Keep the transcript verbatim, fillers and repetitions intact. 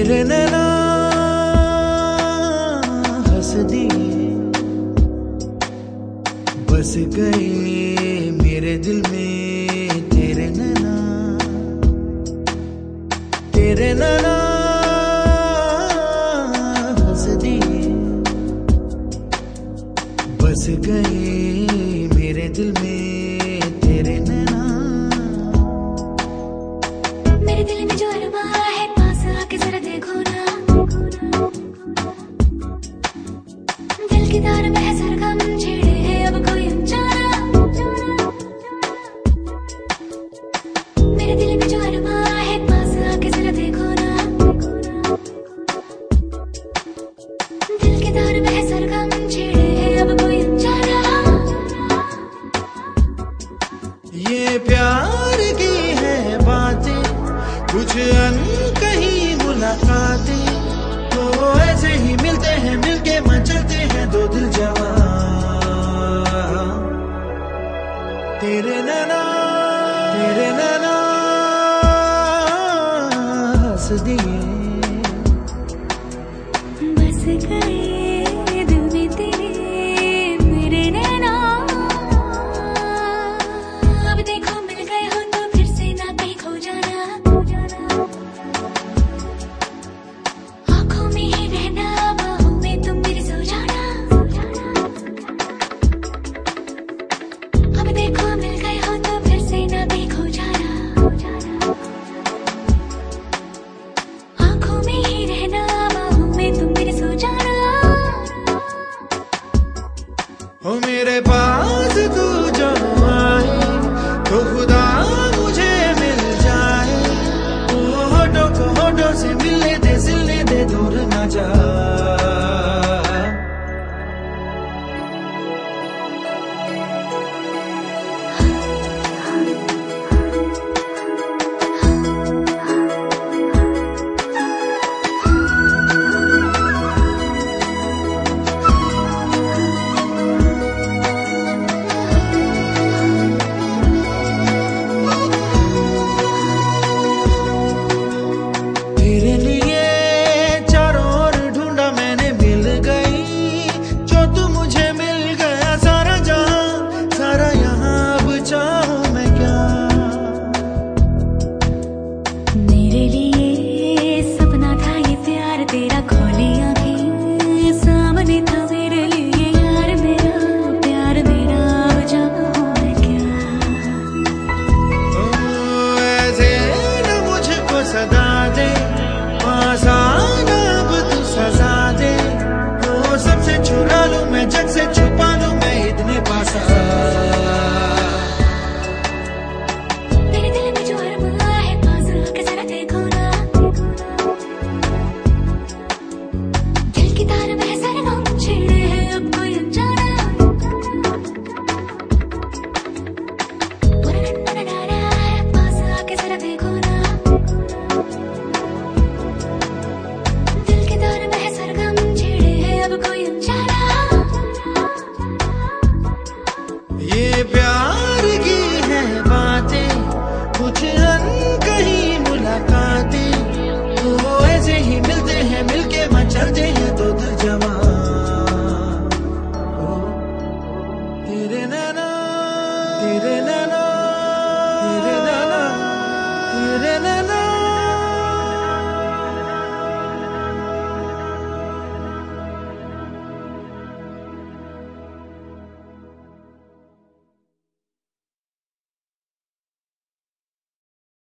तेरे नैना हंस दिए, बस गए मेरे दिल में तेरे नैना। तेरे नैना हंस दिए, बस गए मेरे दिल में तेरे नैना। मेरे दिल में जो अरमा है पास आके जरा देखो ना, दिल की तार में है सरगम छेड़े है अब कोई अनजाना। मेरे दिल में जो अरमा है पास आके जरा देखो ना, दिल की तार में है सरगम छेड़े है अब कोई अनजाना। ये प्यार की है बातें, कुछ अनकही मुलाकातें, तो ऐसे ही मिलते हैं, मिलके मचलते हैं दो दिल जवां। तेरे नैना तेरे नैना हंस दिए, बस गए दिल में तेरे मेरे नैना। अब देखो मिल गए हो तो फिर से ना कहीं खो जाना, आंखों में ही रहना बाहों में तुम मेरे सो जाना। अब देखो मिल गए हो तो फिर से ना कहीं खो जाना, आंखों में ही रहना बाहों में तुम मेरे सो जाना। हो मेरे पास तू जो आए तो खुदा मुझे मिल जाए। ओ होठों को होठों से मिलने दे, सिलने दे, दूर ना जा। तेरे लिए चारों ओर ढूंढा मैंने, मिल गई जो तू मुझे मिल गया। सारा जहां सारा यहाँ अब चाहूं मैं क्या। मेरे लिए सपना था ये प्यार तेरा, खोली आंखें सामने था मेरे लिए यार मेरा प्यार मेरा। अब जाऊं मैं क्या। ओ ऐसे न मुझको सदा दे, पास आना अब तू सजा दे। तो सबसे चुरा लूं मैं, जग से छुपा लूं मैं, इतने पास आ। मेरे दिल में जो अरमा है पास आके जरा देखो ना, दिल की तार में है सरगम छेड़े है अब कोई अनजाना। पास आके जरा देखो ना, दिल की तार में है सरगम छेड़े है अब कोई अनजाना। ये प्यार की है बातें, कुछ अनकही मुलाकातें, तो ऐसे ही मिलते हैं, मिलके मचलते हैं दो दिल जवां। ओ, तेरे नैना तेरे